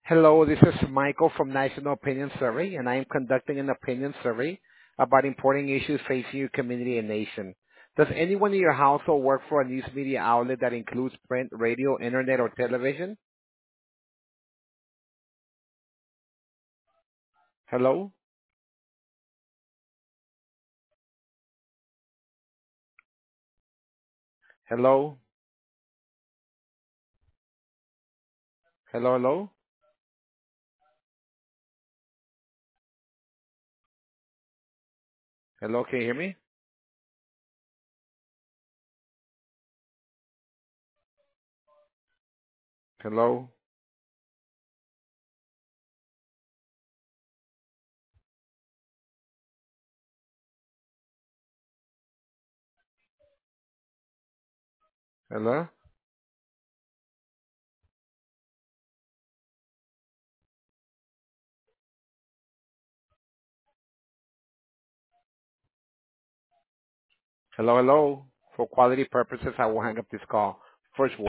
Hello, this is Michael from National Opinion Survey, and I am conducting an opinion survey about important issues facing your community and nation. Does anyone in your household work for a news media outlet that includes print, radio, internet, or television? Hello? Hello? Hello, hello? Hello, can you hear me? Hello? Hello? Hello, hello? For quality purposes, I will hang up this call. First